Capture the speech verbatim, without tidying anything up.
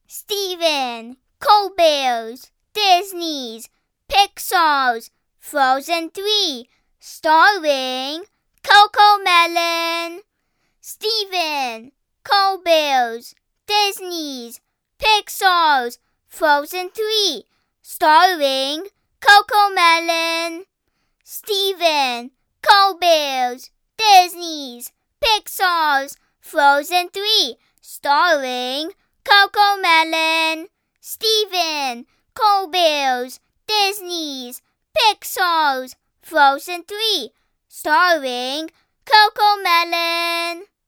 Steven Colbert's Disney's Pixar's Frozen three, starring CoComelon. Steven Colbert's Disney's Pixar's Frozen three, starring CoComelon. Steven Colbert's Disney's Pixar's Frozen three, starring CoComelon. Steven Colbert's Disney's Pixar's Frozen three, starring CoComelon.